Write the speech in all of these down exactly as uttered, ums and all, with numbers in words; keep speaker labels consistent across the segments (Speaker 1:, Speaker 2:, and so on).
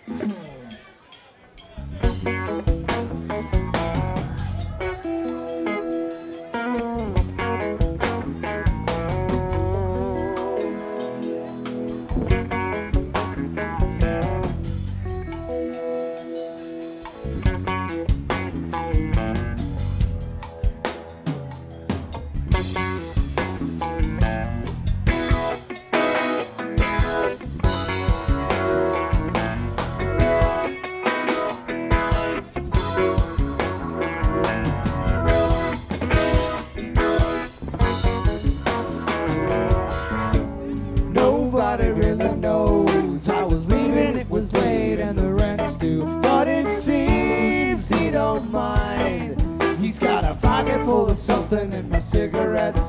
Speaker 1: Nobody really knows I was leaving, it was late and the rent's due. But it seems he don't mind. He's got a pocket full of something in my cigarettes.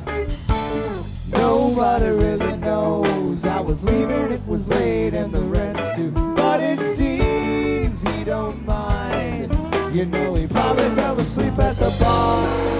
Speaker 1: Nobody really knows I was leaving, it was late and the rent's due. But it seems he don't mind. You know he probably fell asleep at the bar.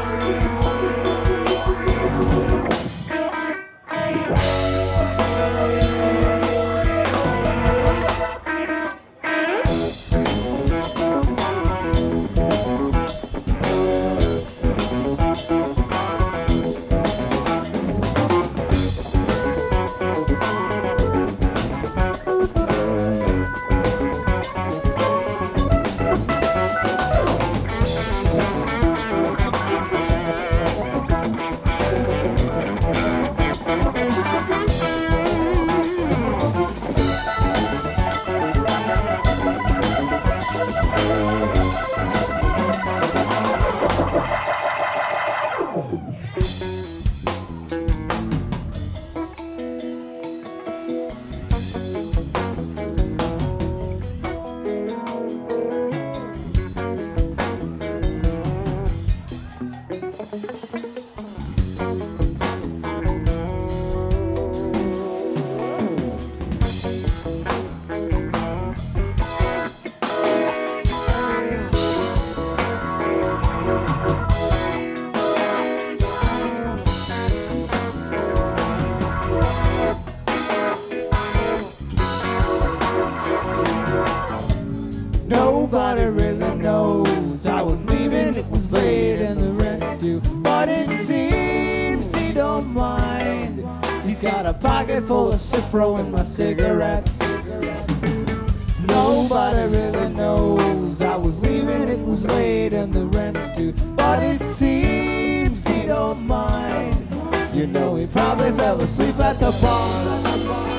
Speaker 1: Nobody really knows I was leaving, it was late and the rent's due. But it seems he don't mind. He's got a pocket full of Cipro and my cigarettes. Nobody really knows I was leaving, it was late and the rent's due. But it seems he don't mind. You know he probably fell asleep at the bar.